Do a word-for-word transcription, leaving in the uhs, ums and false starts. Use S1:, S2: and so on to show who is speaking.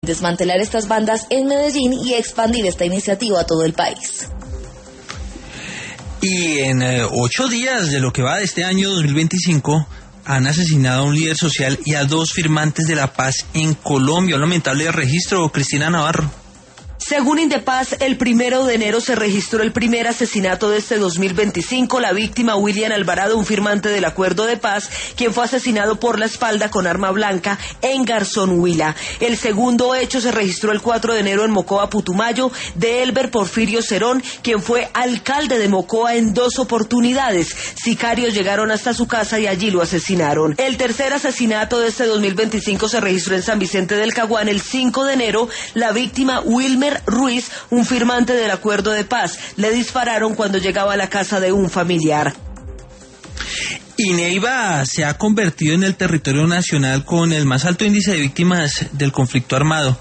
S1: desmantelar estas bandas en Medellín y expandir esta iniciativa a todo el país.
S2: Y en eh, ocho días de lo que va de este año dos mil veinticinco, han asesinado a un líder social y a dos firmantes de la paz en Colombia. Un lamentable registro, Cristina Navarro.
S3: Según Indepaz, el primero de enero se registró el primer asesinato de este dos mil veinticinco. La víctima, William Alvarado, un firmante del acuerdo de paz, quien fue asesinado por la espalda con arma blanca en Garzón, Huila. El segundo hecho se registró el cuatro de enero en Mocoa, Putumayo, de Elber Porfirio Cerón, quien fue alcalde de Mocoa en dos oportunidades. Sicarios llegaron hasta su casa y allí lo asesinaron. El tercer asesinato de este dos mil veinticinco se registró en San Vicente del Caguán el cinco de enero. La víctima, Wilmer Ruiz, un firmante del acuerdo de paz, le dispararon cuando llegaba a la casa de un familiar.
S2: Y Neiva se ha convertido en el territorio nacional con el más alto índice de víctimas del conflicto armado.